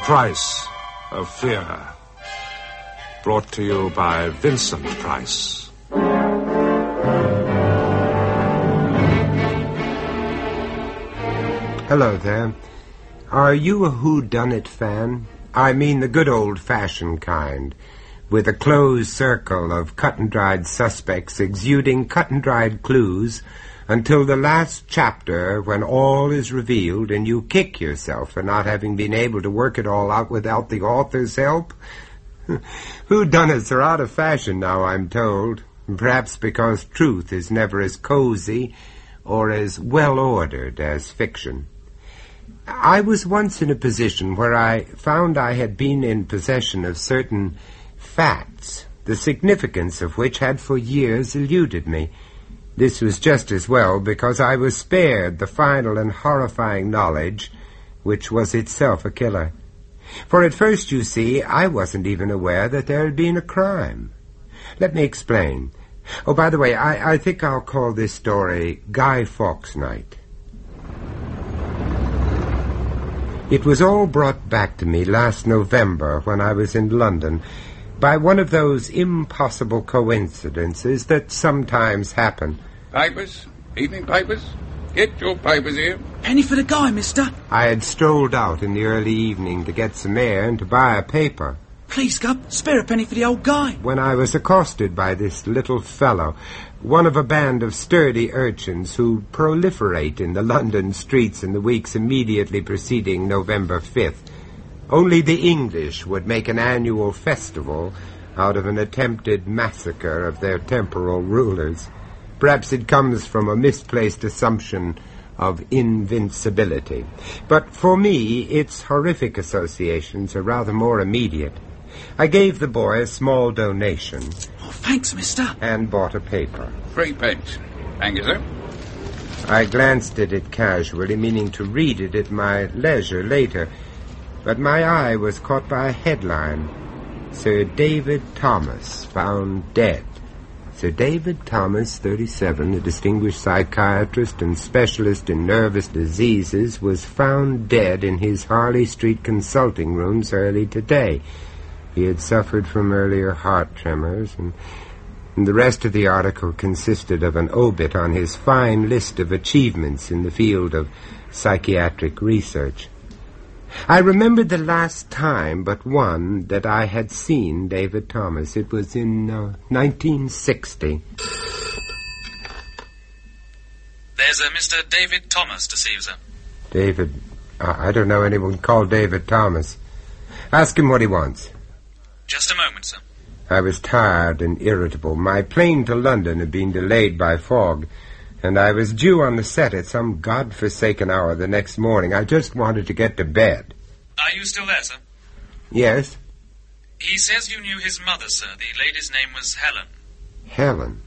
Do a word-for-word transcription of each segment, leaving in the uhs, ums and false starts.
Price of Fear. Brought to you by Vincent Price. Hello there. Are you a whodunit fan? I mean the good old-fashioned kind, with a closed circle of cut-and-dried suspects exuding cut-and-dried clues until the last chapter, when all is revealed and you kick yourself for not having been able to work it all out without the author's help? Whodunits are out of fashion now, I'm told, perhaps because truth is never as cozy or as well-ordered as fiction. I was once in a position where I found I had been in possession of certain facts, the significance of which had for years eluded me. This was just as well, because I was spared the final and horrifying knowledge, which was itself a killer. For at first, you see, I wasn't even aware that there had been a crime. Let me explain. Oh, by the way, I, I think I'll call this story Guy Fawkes Night. It was all brought back to me last November when I was in London by one of those impossible coincidences that sometimes happen. Papers? Evening papers? Get your papers here. Penny for the guy, mister. I had strolled out in the early evening to get some air and to buy a paper. Please, Gup, spare a penny for the old guy. When I was accosted by this little fellow, one of a band of sturdy urchins who proliferate in the London streets in the weeks immediately preceding November fifth. Only the English would make an annual festival out of an attempted massacre of their temporal rulers. Perhaps it comes from a misplaced assumption of invincibility. But for me, its horrific associations are rather more immediate. I gave the boy a small donation. Oh, thanks, mister. And bought a paper. Three pence. Thank you, sir. I glanced at it casually, meaning to read it at my leisure later. But my eye was caught by a headline. Sir David Thomas found dead. Sir David Thomas, thirty-seven, a distinguished psychiatrist and specialist in nervous diseases, was found dead in his Harley Street consulting rooms early today. He had suffered from earlier heart tremors, and, and the rest of the article consisted of an obit on his fine list of achievements in the field of psychiatric research. I remembered the last time but one that I had seen David Thomas. It was in uh, nineteen sixty. There's a Mister David Thomas to see you, sir. David... Uh, I don't know anyone called David Thomas. Ask him what he wants. Just a moment, sir. I was tired and irritable. My plane to London had been delayed by fog, and I was due on the set at some godforsaken hour the next morning. I just wanted to get to bed. Are you still there, sir? Yes? He says you knew his mother, sir. The lady's name was Helen. Helen?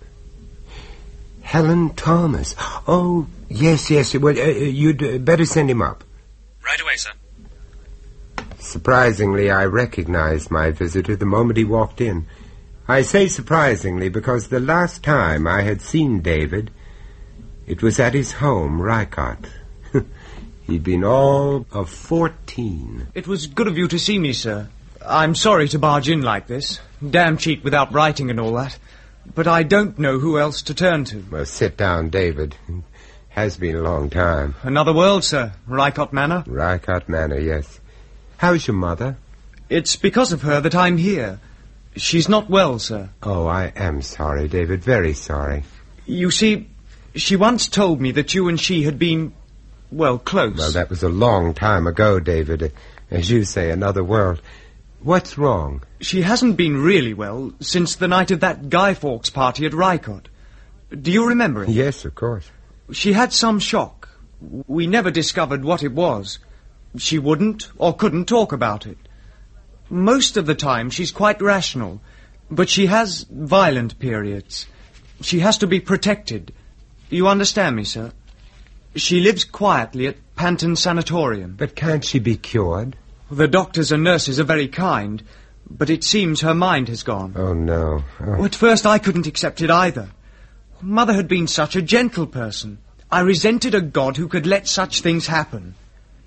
Helen Thomas. Oh, yes, yes. Well, uh, you'd better send him up. Right away, sir. Surprisingly, I recognized my visitor the moment he walked in. I say surprisingly because the last time I had seen David, it was at his home, Rycott. He'd been all of fourteen. It was good of you to see me, sir. I'm sorry to barge in like this. Damn cheap without writing and all that. But I don't know who else to turn to. Well, sit down, David. It has been a long time. Another world, sir. Rycott Manor? Rycott Manor, yes. How's your mother? It's because of her that I'm here. She's not well, sir. Oh, I am sorry, David. Very sorry. You see, she once told me that you and she had been, well, close. Well, that was a long time ago, David. As you say, another world. What's wrong? She hasn't been really well since the night of that Guy Fawkes party at Rycott. Do you remember it? Yes, of course. She had some shock. We never discovered what it was. She wouldn't or couldn't talk about it. Most of the time she's quite rational, but she has violent periods. She has to be protected. You understand me, sir? She lives quietly at Panton Sanatorium. But can't she be cured? The doctors and nurses are very kind, but it seems her mind has gone. Oh, no. Oh. At first I couldn't accept it either. Mother had been such a gentle person. I resented a God who could let such things happen.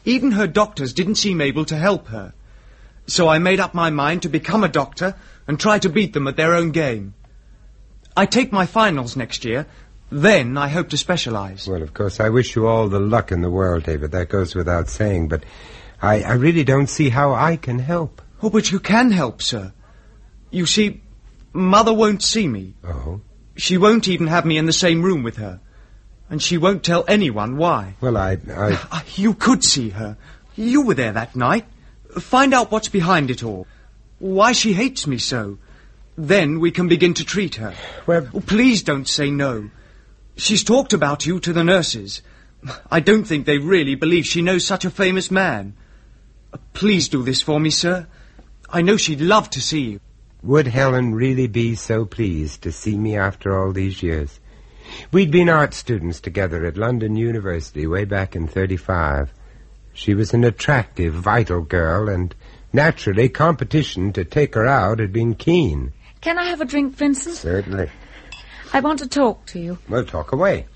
Even her doctors didn't seem able to help her. So I made up my mind to become a doctor and try to beat them at their own game. I take my finals next year. Then I hope to specialize. Well, of course, I wish you all the luck in the world, David. That goes without saying, but I, I really don't see how I can help. Oh, but you can help, sir. You see, Mother won't see me. Oh? She won't even have me in the same room with her. And she won't tell anyone why. Well, I... I... You could see her. You were there that night. Find out what's behind it all. Why she hates me so. Then we can begin to treat her. Well... Oh, please don't say no. She's talked about you to the nurses. I don't think they really believe she knows such a famous man. Please do this for me, sir. I know she'd love to see you. Would Helen really be so pleased to see me after all these years? We'd been art students together at London University way back in thirty-five. She was an attractive, vital girl, and naturally competition to take her out had been keen. Can I have a drink, Vincent? Certainly. I want to talk to you. Well, talk away.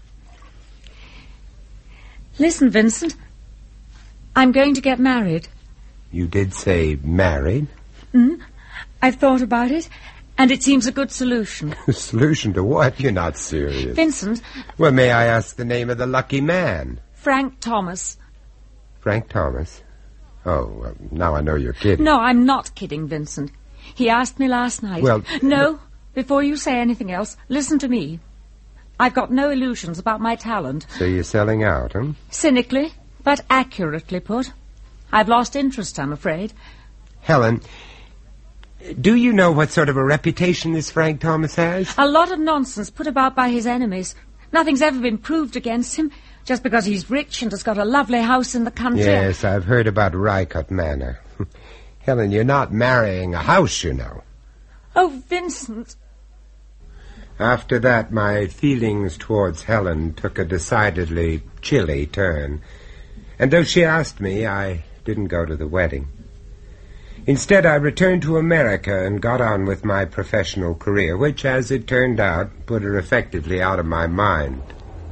Listen, Vincent. I'm going to get married. You did say married? Mm, I've thought about it, and it seems a good solution. Solution to what? You're not serious. Vincent. Well, may I ask the name of the lucky man? Frank Thomas. Frank Thomas? Oh, well, now I know you're kidding. No, I'm not kidding, Vincent. He asked me last night. Well... No, before you say anything else, listen to me. I've got no illusions about my talent. So you're selling out, huh? Cynically, but accurately put. I've lost interest, I'm afraid. Helen, do you know what sort of a reputation this Frank Thomas has? A lot of nonsense put about by his enemies. Nothing's ever been proved against him, just because he's rich and has got a lovely house in the country. Yes, I've heard about Rycott Manor. Helen, you're not marrying a house, you know. Oh, Vincent. After that, my feelings towards Helen took a decidedly chilly turn. And though she asked me, I didn't go to the wedding. Instead, I returned to America and got on with my professional career, which, as it turned out, put her effectively out of my mind.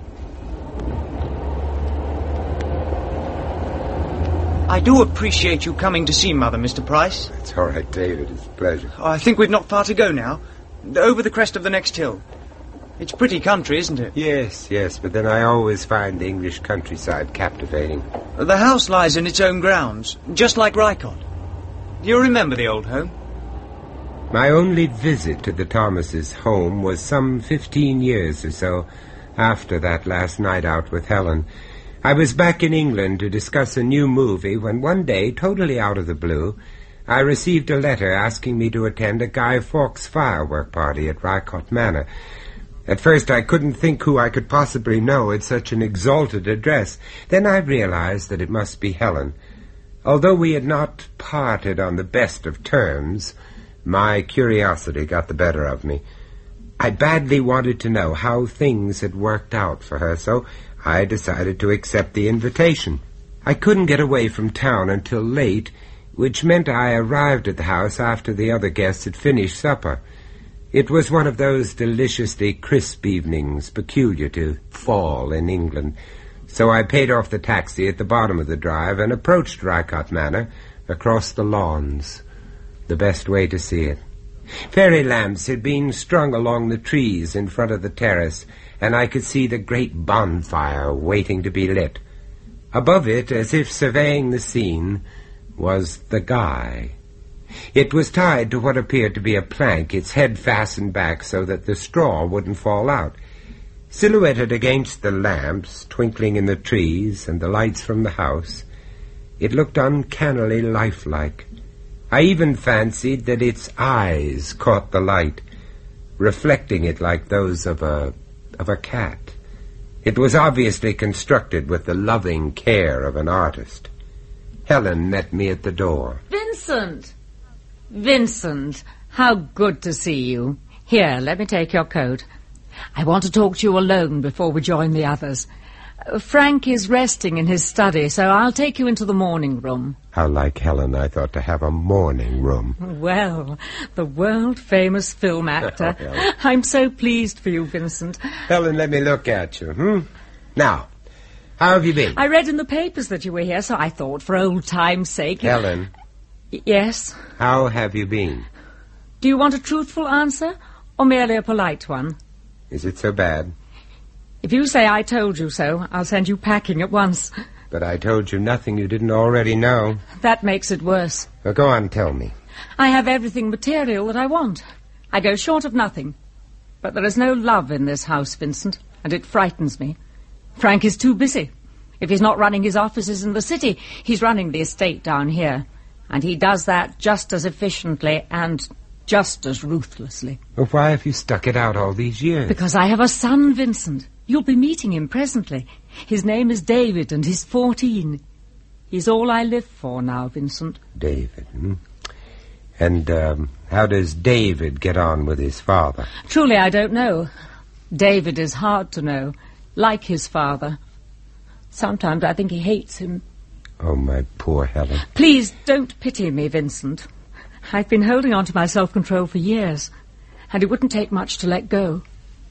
I do appreciate you coming to see Mother, Mister Price. It's all right, David. It's a pleasure. Oh, I think we've not far to go now. Over the crest of the next hill. It's pretty country, isn't it? Yes, yes, but then I always find the English countryside captivating. The house lies in its own grounds, just like Rycott. Do you remember the old home? My only visit to the Thomases' home was some fifteen years or so after that last night out with Helen. I was back in England to discuss a new movie when one day, totally out of the blue, I received a letter asking me to attend a Guy Fawkes firework party at Rycott Manor. At first I couldn't think who I could possibly know at such an exalted address. Then I realized that it must be Helen. Although we had not parted on the best of terms, my curiosity got the better of me. I badly wanted to know how things had worked out for her, so I decided to accept the invitation. I couldn't get away from town until late, which meant I arrived at the house after the other guests had finished supper. It was one of those deliciously crisp evenings peculiar to fall in England, so I paid off the taxi at the bottom of the drive and approached Rycott Manor across the lawns, the best way to see it. Fairy lamps had been strung along the trees in front of the terrace, and I could see the great bonfire waiting to be lit. Above it, as if surveying the scene, was the Guy. It was tied to what appeared to be a plank, its head fastened back so that the straw wouldn't fall out. Silhouetted against the lamps, twinkling in the trees and the lights from the house, it looked uncannily lifelike. I even fancied that its eyes caught the light, reflecting it like those of a of a cat. It was obviously constructed with the loving care of an artist. Helen met me at the door. Vincent! Vincent, how good to see you. Here, let me take your coat. I want to talk to you alone before we join the others. Uh, Frank is resting in his study, so I'll take you into the morning room. How like Helen I thought to have a morning room. Well, the world-famous film actor. Oh, I'm so pleased for you, Vincent. Helen, let me look at you, hmm? Now, How have you been? I read in the papers that you were here, so I thought, for old time's sake... Helen. Y- yes? How have you been? Do you want a truthful answer, or merely a polite one? Is it so bad? If you say I told you so, I'll send you packing at once. But I told you nothing you didn't already know. That makes it worse. Well, go on, tell me. I have everything material that I want. I go short of nothing. But there is no love in this house, Vincent, and it frightens me. Frank is too busy. If he's not running his offices in the city, he's running the estate down here. And he does that just as efficiently and just as ruthlessly. Well, why have you stuck it out all these years? Because I have a son, Vincent. You'll be meeting him presently. His name is David, and he's fourteen. He's all I live for now, Vincent. David, hmm? And um, how does David get on with his father? Truly, I don't know. David is hard to know, like his father. Sometimes I think he hates him. Oh, my poor Helen. Please don't pity me, Vincent. I've been holding on to my self-control for years, and it wouldn't take much to let go.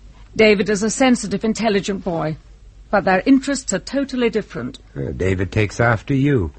David is a sensitive, intelligent boy, but their interests are totally different. Uh, David takes after you.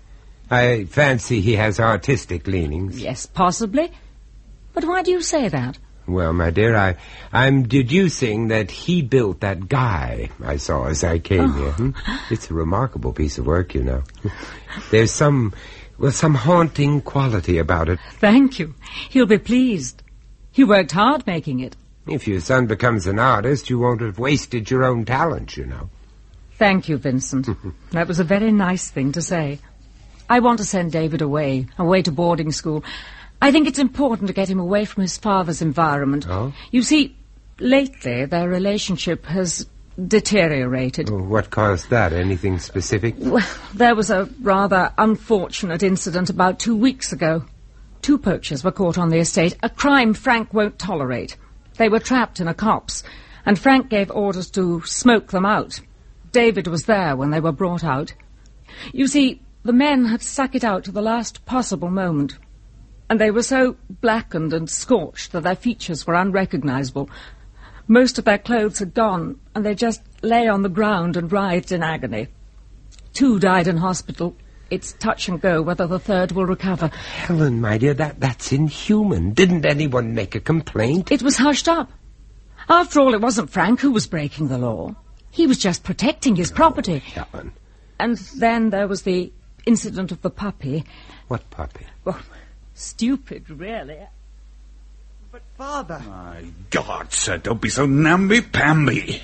I fancy he has artistic leanings. Yes, possibly. But why do you say that? Well, my dear, I, I'm deducing that he built that guy I saw as I came Oh. here. Hmm? It's a remarkable piece of work, you know. There's some, well, some haunting quality about it. Thank you. He'll be pleased. He worked hard making it. If your son becomes an artist, you won't have wasted your own talent, you know. Thank you, Vincent. That was a very nice thing to say. I want to send David away, away to boarding school. I think it's important to get him away from his father's environment. Oh? You see, lately their relationship has deteriorated. Oh, what caused that? Anything specific? Well, there was a rather unfortunate incident about two weeks ago. Two poachers were caught on the estate, a crime Frank won't tolerate. They were trapped in a copse, and Frank gave orders to smoke them out. David was there when they were brought out. You see, the men had stuck it out to the last possible moment, and they were so blackened and scorched that their features were unrecognizable. Most of their clothes had gone, and they just lay on the ground and writhed in agony. Two died in hospital. It's touch and go whether the third will recover. Helen, my dear, that, that's inhuman. Didn't anyone make a complaint? It was hushed up. After all, it wasn't Frank who was breaking the law. He was just protecting his property. Helen. And then there was the incident of the puppy. What puppy? Well, stupid, really. But, Father... My God, sir, don't be so namby-pamby.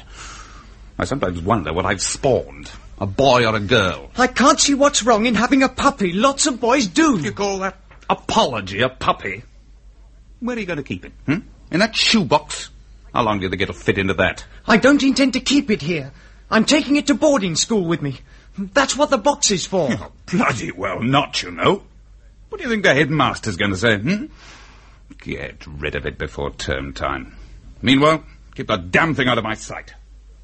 I sometimes wonder what I've spawned. A boy or a girl. I can't see what's wrong in having a puppy. Lots of boys do. You call that apology a puppy? Where are you going to keep it? Hmm? In that shoebox? How long do you think it'll fit into that? I don't intend to keep it here. I'm taking it to boarding school with me. That's what the box is for. Oh, bloody well not, you know. What do you think the headmaster's going to say, hmm? Get rid of it before term time. Meanwhile, keep the damn thing out of my sight.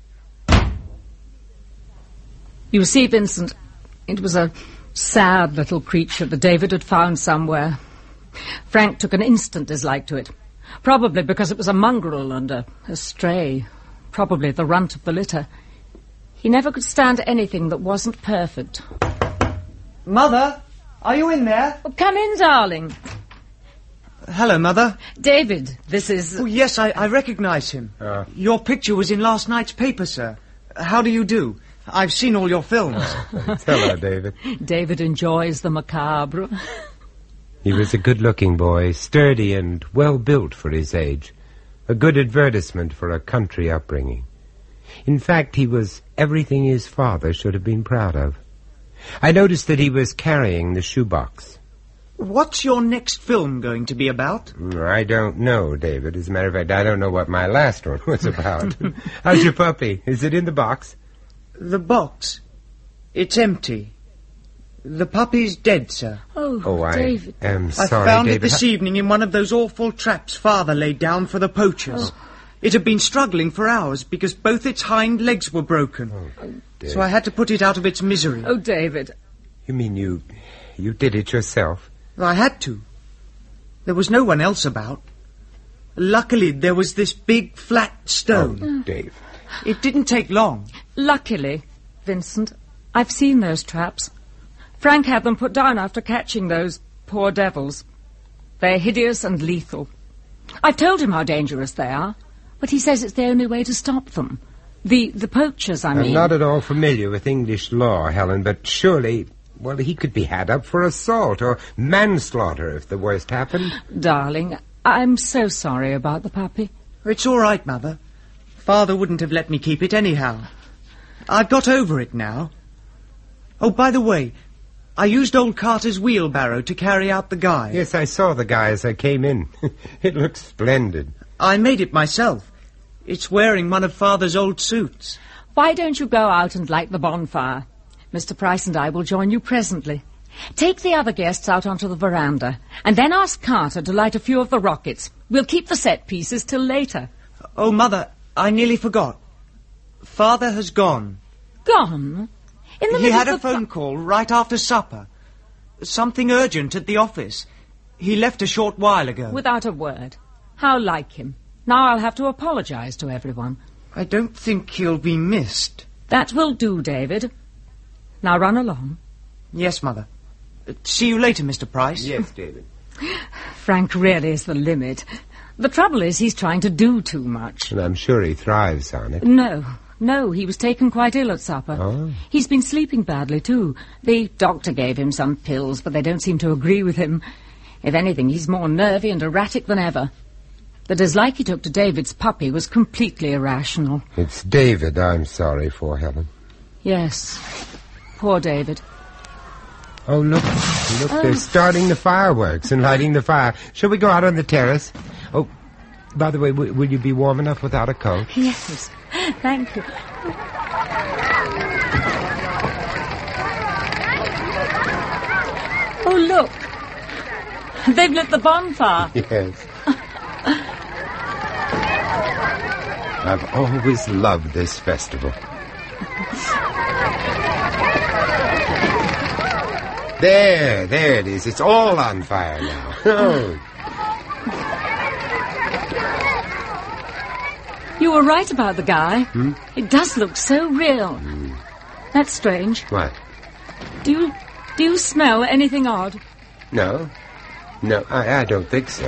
You see, Vincent, it was a sad little creature that David had found somewhere. Frank took an instant dislike to it. Probably because it was a mongrel and a, a stray. Probably the runt of the litter. He never could stand anything that wasn't perfect. Mother, are you in there? Oh, come in, darling. Hello, Mother. David, this is... Oh, yes, I, I recognise him. Uh. Your picture was in last night's paper, sir. How do you do? I've seen all your films. Hello, David. David enjoys the macabre. He was a good-looking boy, sturdy and well-built for his age. A good advertisement for a country upbringing. In fact, he was everything his father should have been proud of. I noticed that he was carrying the shoebox. What's your next film going to be about? I don't know, David. As a matter of fact, I don't know what my last one was about. How's your puppy? Is it in the box? The box. It's empty. The puppy's dead, sir. Oh, Oh, I David. am I sorry, found David. it this evening in one of those awful traps Father laid down for the poachers. It had been struggling for hours because both its hind legs were broken. Oh, So I had to put it out of its misery. Oh, David. You mean you... you did it yourself? I had to. There was no one else about. Luckily, there was this big, flat stone. Oh, David. It didn't take long. Luckily, Vincent, I've seen those traps. Frank had them put down after catching those poor devils. They're hideous and lethal. I've told him how dangerous they are, but he says it's the only way to stop them. The the poachers, I mean. I'm not at all familiar with English law, Helen, but surely, well, he could be had up for assault or manslaughter if the worst happened. Darling, I'm so sorry about the puppy. It's all right, Mother. Father wouldn't have let me keep it anyhow. I've got over it now. Oh, by the way, I used old Carter's wheelbarrow to carry out the guy. Yes, I saw the guy as I came in. It looks splendid. I made it myself. It's wearing one of Father's old suits. Why don't you go out and light the bonfire? Mister Price and I will join you presently. Take the other guests out onto the veranda, and then ask Carter to light a few of the rockets. We'll keep the set pieces till later. Oh, Mother, I nearly forgot. Father has gone. Gone? In the He middle had of a the phone call right after supper. Something urgent at the office. He left a short while ago. Without a word. How like him. Now I'll have to apologize to everyone. I don't think he'll be missed. That will do, David. Now run along. Yes, Mother. Uh, see you later, Mister Price. Yes, David. Frank really is the limit. The trouble is he's trying to do too much. And I'm sure he thrives on it. No, no, he was taken quite ill at supper. Oh. He's been sleeping badly, too. The doctor gave him some pills, but they don't seem to agree with him. If anything, he's more nervy and erratic than ever. The dislike he took to David's puppy was completely irrational. It's David I'm sorry for, Helen. Yes, poor David. Oh, look, look, they're starting the fireworks and lighting the fire. Shall we go out on the terrace? Oh, by the way, w- will you be warm enough without a coat? Yes, thank you. Oh, look. They've lit the bonfire. Yes. I've always loved this festival. There, there it is. It's all on fire now. Oh. You were right about the guy. Hmm? It does look so real. Hmm. That's strange. What? Do you, do you smell anything odd? No. No, I, I don't think so.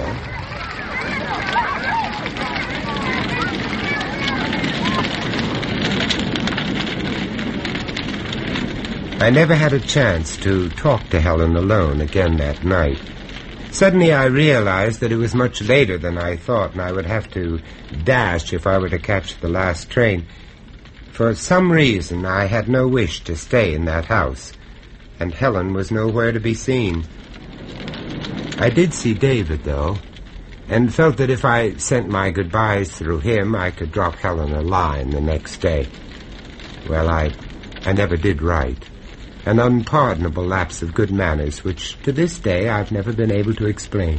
I never had a chance to talk to Helen alone again that night. Suddenly I realized that it was much later than I thought, and I would have to dash if I were to catch the last train. For some reason, I had no wish to stay in that house, and Helen was nowhere to be seen. I did see David, though, and felt that if I sent my goodbyes through him, I could drop Helen a line the next day. Well, I, I never did write. An unpardonable lapse of good manners, which to this day I've never been able to explain.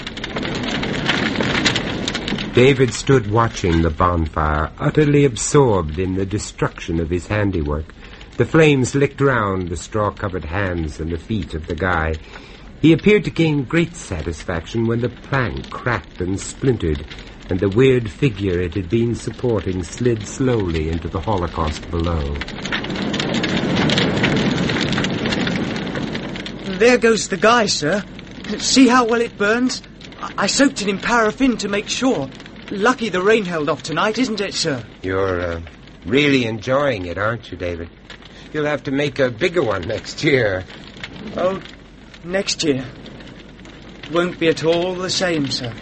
David stood watching the bonfire, utterly absorbed in the destruction of his handiwork. The flames licked round the straw-covered hands and the feet of the guy. He appeared to gain great satisfaction when the plank cracked and splintered, and the weird figure it had been supporting slid slowly into the Holocaust below. There goes the guy, sir. See how well it burns? I, I soaked it in paraffin to make sure. Lucky the rain held off tonight, isn't it, sir? You're uh, really enjoying it, aren't you, David? You'll have to make a bigger one next year. Oh, next year. Won't be at all the same, sir.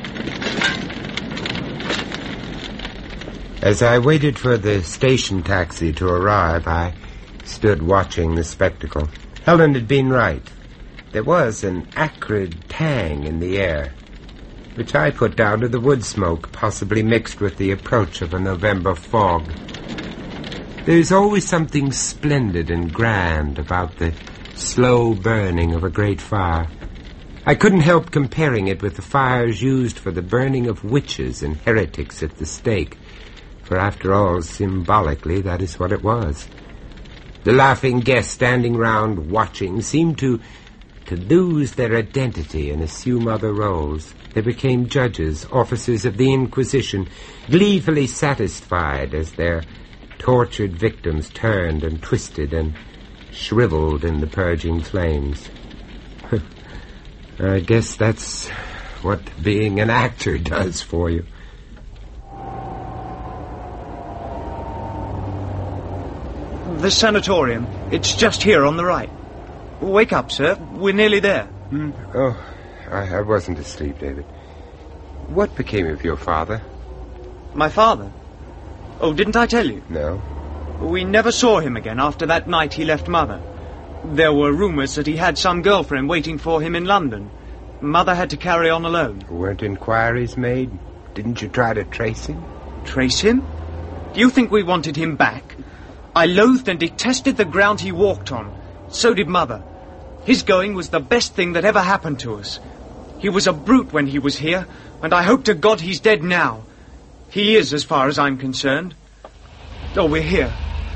As I waited for the station taxi to arrive, I stood watching the spectacle. Helen had been right. There was an acrid tang in the air, which I put down to the wood smoke, possibly mixed with the approach of a November fog. There's always something splendid and grand about the slow burning of a great fire. I couldn't help comparing it with the fires used for the burning of witches and heretics at the stake, for after all, symbolically, that is what it was. The laughing guests standing round watching seemed to to lose their identity and assume other roles. They became judges, officers of the Inquisition, gleefully satisfied as their tortured victims turned and twisted and shriveled in the purging flames. I guess that's what being an actor does for you. The sanatorium. It's just here on the right. Wake up, sir. We're nearly there. Hmm? Oh, I, I wasn't asleep, David. What became of your father? My father? Oh, didn't I tell you? No. We never saw him again after that night he left Mother. There were rumours that he had some girlfriend waiting for him in London. Mother had to carry on alone. Weren't inquiries made? Didn't you try to trace him? Trace him? Do you think we wanted him back? I loathed and detested the ground he walked on. So did Mother. His going was the best thing that ever happened to us. He was a brute when he was here, and I hope to God he's dead now. He is, as far as I'm concerned. Oh, we're here.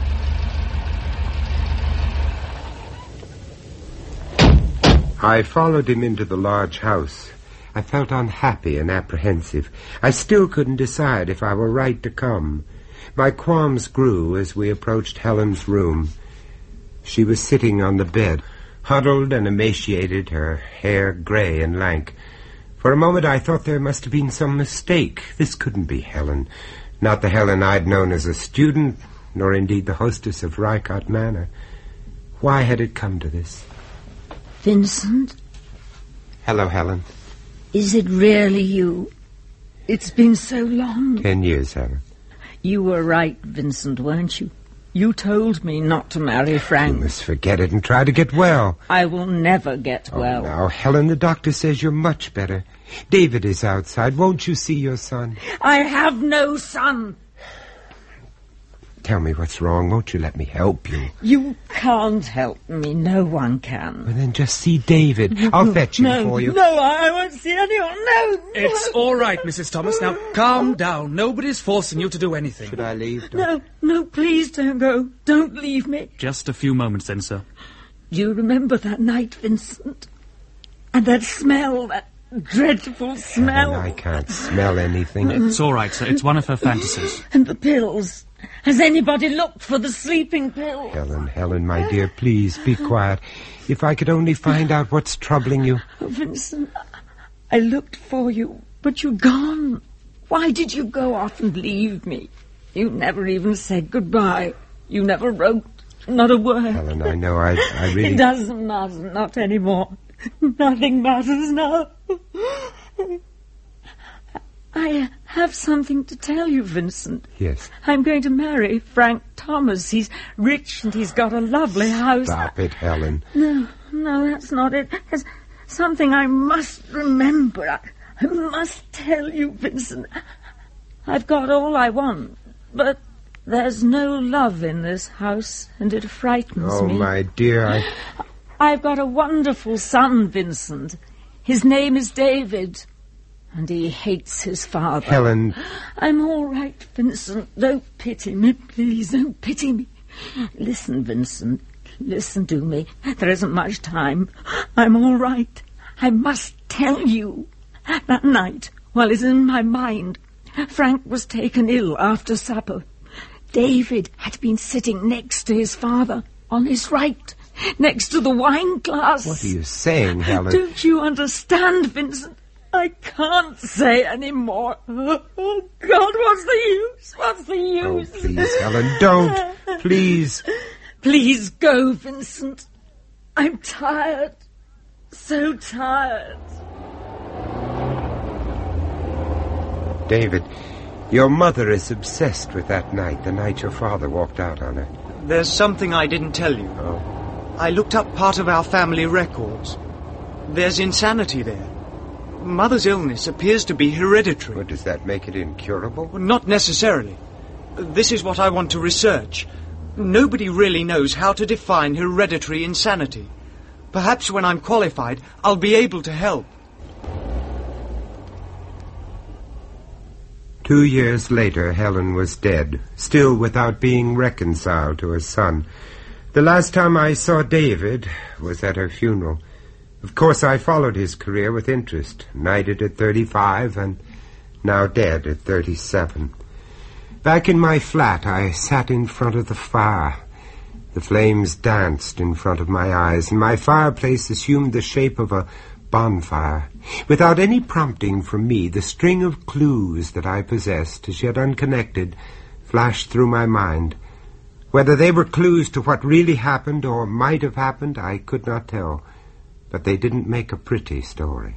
I followed him into the large house. I felt unhappy and apprehensive. I still couldn't decide if I were right to come. My qualms grew as we approached Helen's room. She was sitting on the bed, huddled and emaciated, her hair gray and lank. For a moment I thought there must have been some mistake. This couldn't be Helen. Not the Helen I'd known as a student, nor indeed the hostess of Rycott Manor. Why had it come to this? Vincent? Hello, Helen. Is it really you? It's been so long. Ten years, Helen. You were right, Vincent, weren't you? You told me not to marry Frank. You must forget it and try to get well. I will never get oh, well. Now, Helen, the doctor says you're much better. David is outside. Won't you see your son? I have no son. Tell me what's wrong. Won't you let me help you? You can't help me. No one can. Well, then just see David. I'll fetch him no, for you. No, I won't see anyone. No. It's no. all right, Missus Thomas. Now, calm down. Nobody's forcing you to do anything. Should I leave? Doctor? No, no, please don't go. Don't leave me. Just a few moments then, sir. Do you remember that night, Vincent? And that smell, that dreadful smell? Helen, I can't smell anything. It's all right, sir. It's one of her fantasies. And the pills. Has anybody looked for the sleeping pill? Helen, Helen, my dear, please be quiet. If I could only find out what's troubling you. Oh, Vincent, I looked for you, but you're gone. Why did you go off and leave me? You never even said goodbye. You never wrote, not a word. Helen, I know, I, I really... It doesn't matter, not anymore. Nothing matters now. I have something to tell you, Vincent. Yes. I'm going to marry Frank Thomas. He's rich and he's got a lovely house. Stop it, Helen. No, no, that's not it. There's something I must remember. I, I must tell you, Vincent. I've got all I want, but there's no love in this house, and it frightens oh, me. Oh, my dear, I... I've got a wonderful son, Vincent. His name is David. And he hates his father. Helen... I'm all right, Vincent. Don't pity me, please. Don't pity me. Listen, Vincent. Listen to me. There isn't much time. I'm all right. I must tell you. That night, while it's in my mind, Frank was taken ill after supper. David had been sitting next to his father, on his right, next to the wine glass. What are you saying, Helen? Don't you understand, Vincent? I can't say any more. Oh, God, what's the use? What's the use? Oh, please, Helen, don't. Please. Please go, Vincent. I'm tired. So tired. David, your mother is obsessed with that night, the night your father walked out on her. There's something I didn't tell you. Oh. I looked up part of our family records. There's insanity there. Mother's illness appears to be hereditary. But does that make it incurable? Well, not necessarily. This is what I want to research. Nobody really knows how to define hereditary insanity. Perhaps when I'm qualified, I'll be able to help. Two years later, Helen was dead, still without being reconciled to her son. The last time I saw David was at her funeral. Of course, I followed his career with interest, knighted at thirty-five and now dead at thirty-seven. Back in my flat, I sat in front of the fire. The flames danced in front of my eyes, and my fireplace assumed the shape of a bonfire. Without any prompting from me, the string of clues that I possessed, as yet unconnected, flashed through my mind. Whether they were clues to what really happened or might have happened, I could not tell, but they didn't make a pretty story.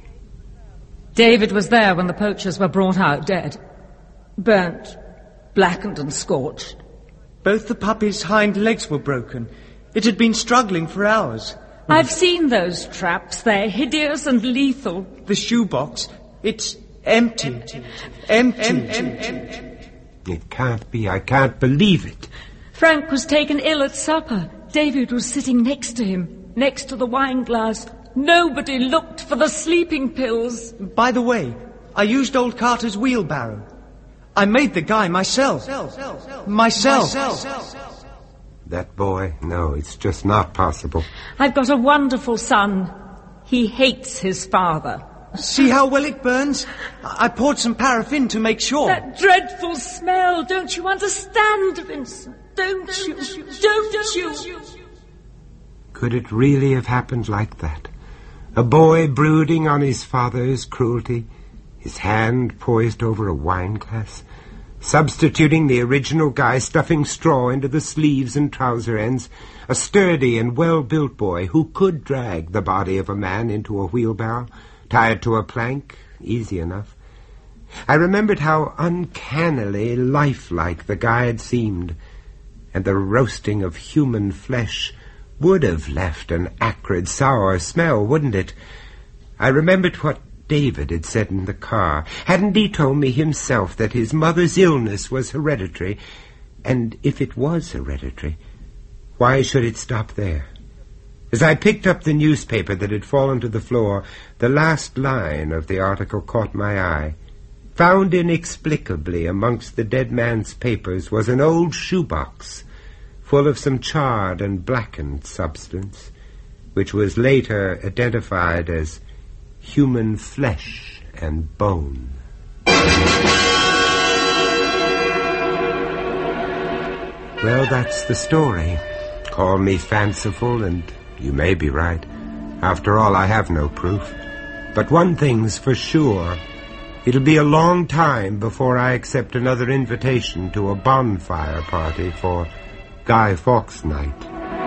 David was there when the poachers were brought out dead. Burnt, blackened and scorched. Both the puppy's hind legs were broken. It had been struggling for hours. I've seen those traps. They're hideous and lethal. The shoebox, it's empty. Empty. Empty. It can't be. I can't believe it. Frank was taken ill at supper. David was sitting next to him, next to the wine glass. Nobody looked for the sleeping pills. By the way, I used old Carter's wheelbarrow. I made the guy myself. Myself. myself. That boy? No, it's just not possible. I've got a wonderful son. He hates his father. See how well it burns? I poured some paraffin to make sure. That dreadful smell. Don't you understand, Vincent? Don't, don't you? you? Don't, don't you? you? Could it really have happened like that? A boy brooding on his father's cruelty, his hand poised over a wine glass, substituting the original guy, stuffing straw into the sleeves and trouser ends, a sturdy and well-built boy who could drag the body of a man into a wheelbarrow, tie it to a plank, easy enough. I remembered how uncannily lifelike the guy had seemed, and the roasting of human flesh would have left an acrid, sour smell, wouldn't it? I remembered what David had said in the car. Hadn't he told me himself that his mother's illness was hereditary? And if it was hereditary, why should it stop there? As I picked up the newspaper that had fallen to the floor, the last line of the article caught my eye. Found inexplicably amongst the dead man's papers was an old shoebox full of some charred and blackened substance, which was later identified as human flesh and bone. Well, that's the story. Call me fanciful, and you may be right. After all, I have no proof. But one thing's for sure. It'll be a long time before I accept another invitation to a bonfire party for Guy Fawkes night.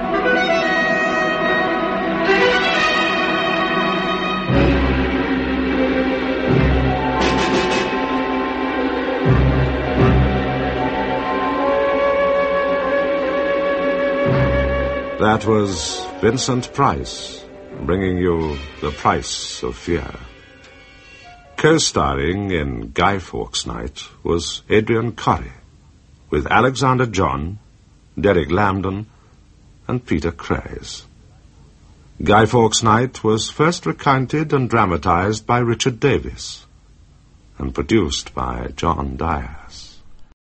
That was Vincent Price, bringing you The Price of Fear. Co-starring in Guy Fawkes Night was Adrian Corrie, with Alexander John, Derek Lambden, and Peter Craze. Guy Fawkes Night was first recounted and dramatized by Richard Davies, and produced by John Dias.